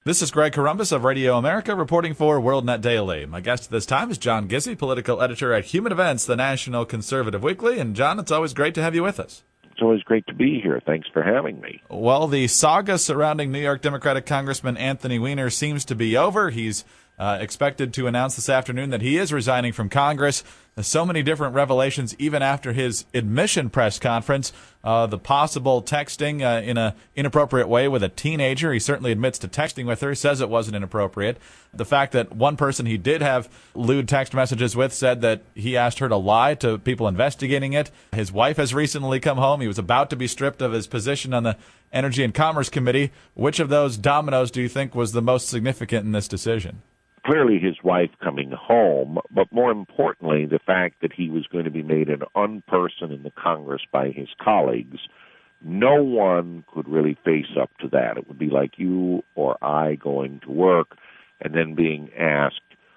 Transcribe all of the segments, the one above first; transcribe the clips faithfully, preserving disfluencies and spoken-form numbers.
This is Greg Corombos of Radio America reporting for WorldNet Daily. My guest this time is John Gizzi, political editor at Human Events, the National Conservative Weekly. And John, it's always great to have you with us. It's always great to be here. Thanks for having me. Well, the saga surrounding New York Democratic Congressman Anthony Weiner seems to be over. He's uh, expected to announce this afternoon that he is resigning from Congress. There's so many different revelations, even after his admission press conference. Uh, the possible texting uh, in an inappropriate way with a teenager. He certainly admits to texting with her. He says it wasn't inappropriate. The fact that one person he did have lewd text messages with said that he asked her to lie to people investigating it. His wife has recently come home. He was about to be stripped of his position on the Energy and Commerce Committee. Which of those dominoes do you think was the most significant in this decision? Clearly his wife coming home, but more importantly, the fact that he was going to be made an unperson in the Congress by his colleagues. No one could really face up to that. It would be like you or I going to work and then being asked,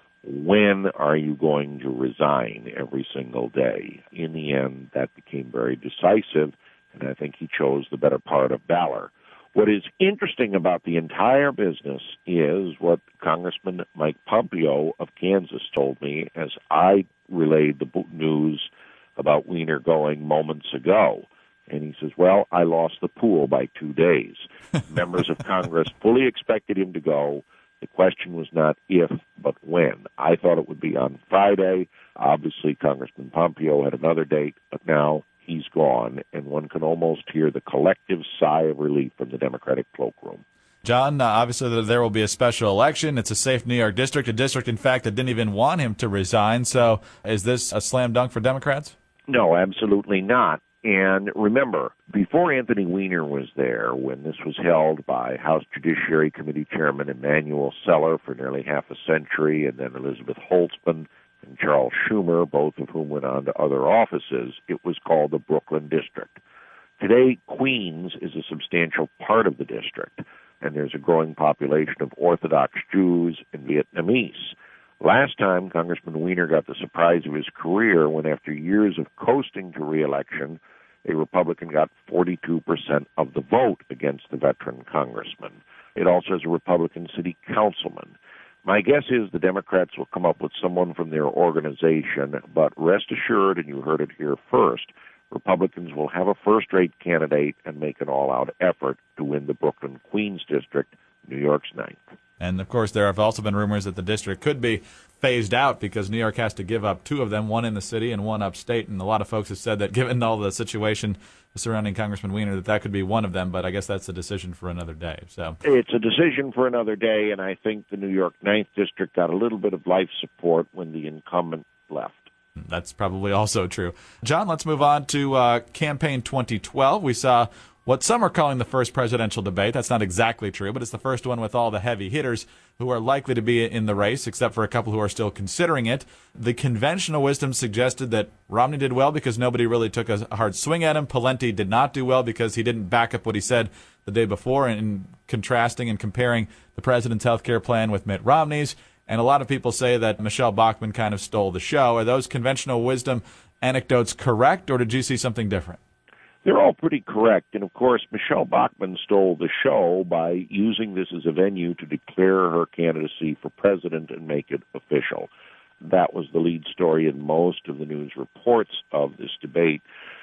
when are you going to resign every single day? In the end, that became very decisive, and I think he chose the better part of valor. What is interesting about the entire business is what Congressman Mike Pompeo of Kansas told me as I relayed the news about Weiner going moments ago. And he says, well, I lost the pool by two days. Members of Congress fully expected him to go. The question was not if, but when. I thought it would be on Friday. Obviously, Congressman Pompeo had another date, but now he's gone, and one can almost hear the collective sigh of relief from the Democratic cloakroom. John, uh, obviously there will be a special election. It's a safe New York district, a district, in fact, that didn't even want him to resign. So is this a slam dunk for Democrats? No, absolutely not. And remember, before Anthony Weiner was there, when this was held by House Judiciary Committee Chairman Emanuel Celler for nearly half a century, and then Elizabeth Holtzman and Charles Schumer, both of whom went on to other offices, it was called the Brooklyn District. Today, Queens is a substantial part of the district, and there's a growing population of Orthodox Jews and Vietnamese. Last time, Congressman Weiner got the surprise of his career when, after years of coasting to re-election, a Republican got forty-two percent of the vote against the veteran congressman. It also has a Republican city councilman. My guess is the Democrats will come up with someone from their organization, but rest assured, and you heard it here first, Republicans will have a first-rate candidate and make an all-out effort to win the Brooklyn-Queens district, New York's ninth. And, of course, there have also been rumors that the district could be phased out because New York has to give up two of them, one in the city and one upstate. And a lot of folks have said that, given all the situation surrounding Congressman Weiner, that that could be one of them. But I guess that's a decision for another day. So it's a decision for another day, and I think the New York ninth District got a little bit of life support when the incumbent left. That's probably also true. John, let's move on to uh, Campaign twenty twelve. We saw what some are calling the first presidential debate. That's not exactly true, but it's the first one with all the heavy hitters who are likely to be in the race, except for a couple who are still considering it. The conventional wisdom suggested that Romney did well because nobody really took a hard swing at him. Pawlenty did not do well because he didn't back up what he said the day before, in contrasting and comparing the president's health care plan with Mitt Romney's. And a lot of people say that Michelle Bachmann kind of stole the show. Are those conventional wisdom anecdotes correct, or did you see something different? They're all pretty correct. And, of course, Michelle Bachmann stole the show by using this as a venue to declare her candidacy for president and make it official. That was the lead story in most of the news reports of this debate.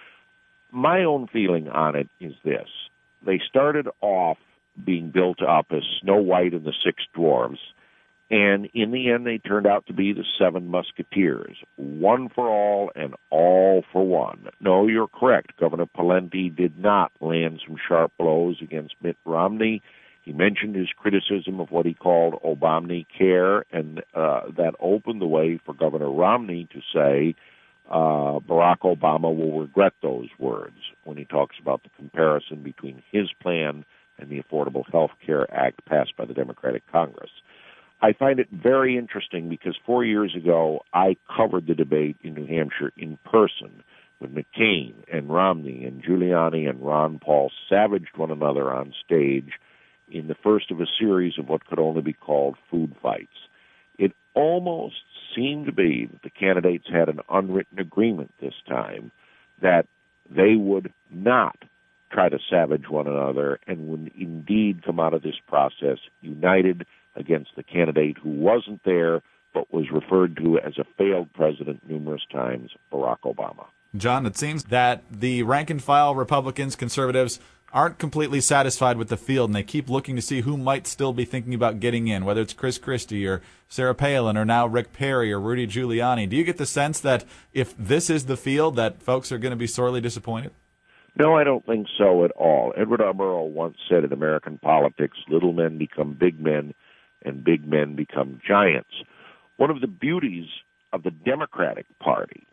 My own feeling on it is this. They started off being built up as Snow White and the Six Dwarfs, and in the end they turned out to be the Seven Musketeers, one for all and all for one. No, you're correct. Governor Pawlenty did not land some sharp blows against Mitt Romney. He mentioned his criticism of what he called Obamacare, and uh, that opened the way for Governor Romney to say uh, Barack Obama will regret those words when he talks about the comparison between his plan and the Affordable Health Care Act passed by the Democratic Congress. I find it very interesting because four years ago, I covered the debate in New Hampshire in person when McCain and Romney and Giuliani and Ron Paul savaged one another on stage in the first of a series of what could only be called food fights. It almost seemed to be that the candidates had an unwritten agreement this time that they would not try to savage one another and would indeed come out of this process united against the candidate who wasn't there but was referred to as a failed president numerous times, Barack Obama. John, it seems that the rank-and-file Republicans, conservatives, aren't completely satisfied with the field, and they keep looking to see who might still be thinking about getting in, whether it's Chris Christie or Sarah Palin or now Rick Perry or Rudy Giuliani. Do you get the sense that if this is the field, that folks are going to be sorely disappointed? No, I don't think so at all. Edward R. Murrow once said in American politics, little men become big men and big men become giants. One of the beauties of the Democratic Party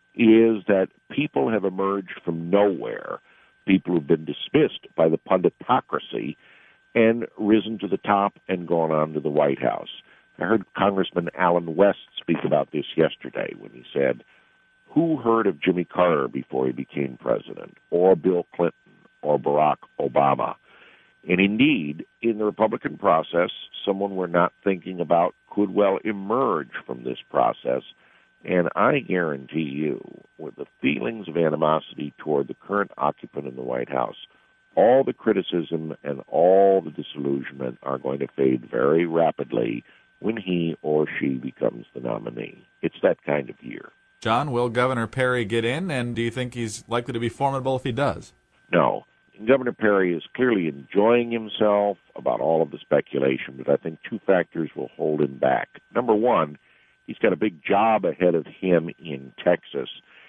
is that people have emerged from nowhere, people who've been dismissed by the punditocracy, and risen to the top and gone on to the White House. I heard Congressman Alan West speak about this yesterday when he said, who heard of Jimmy Carter before he became president, or Bill Clinton, or Barack Obama? And indeed, in the Republican process, someone we're not thinking about could well emerge from this process. And I guarantee you, with the feelings of animosity toward the current occupant in the White House, all the criticism and all the disillusionment are going to fade very rapidly when he or she becomes the nominee. It's that kind of year. John, will Governor Perry get in, and do you think he's likely to be formidable if he does? No. Governor Perry is clearly enjoying himself about all of the speculation, but I think two factors will hold him back. Number one, he's got a big job ahead of him in Texas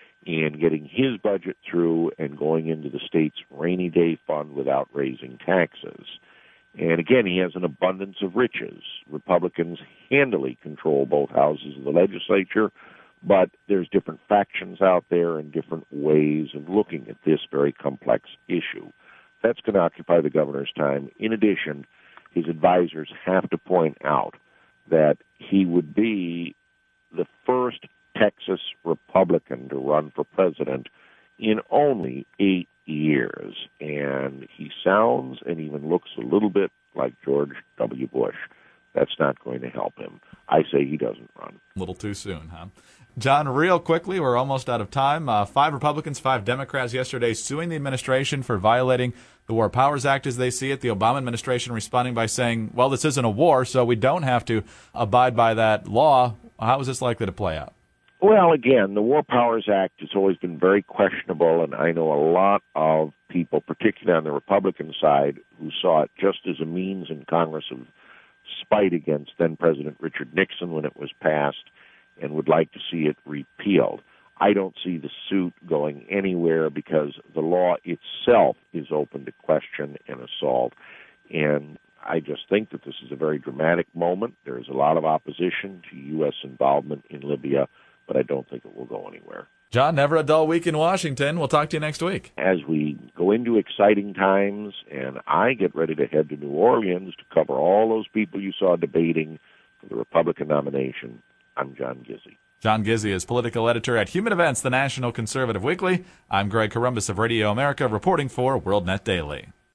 in getting his budget through and going into the state's rainy day fund without raising taxes. And again, he has an abundance of riches. Republicans handily control both houses of the legislature, but there's different factions out there and different ways of looking at this very complex issue. That's going to occupy the governor's time. In addition, his advisors have to point out that he would be the first Texas Republican to run for president in only eight years. And he sounds and even looks a little bit like George W. Bush. That's not going to help him. I say he doesn't run. A little too soon, huh? John, real quickly, we're almost out of time. Uh, five Republicans, five Democrats yesterday suing the administration for violating the War Powers Act as they see it. The Obama administration responding by saying, well, this isn't a war, so we don't have to abide by that law. How is this likely to play out? Well, again, the War Powers Act has always been very questionable, and I know a lot of people, particularly on the Republican side, who saw it just as a means in Congress of spite against then-President Richard Nixon when it was passed and would like to see it repealed. I don't see the suit going anywhere because the law itself is open to question and assault. And I just think that this is a very dramatic moment. There is a lot of opposition to U S involvement in Libya, but I don't think it will go anywhere. John, never a dull week in Washington. We'll talk to you next week. As we go into exciting times, and I get ready to head to New Orleans to cover all those people you saw debating for the Republican nomination, I'm John Gizzi. John Gizzi is political editor at Human Events, the National Conservative Weekly. I'm Greg Corombos of Radio America, reporting for WorldNet Daily.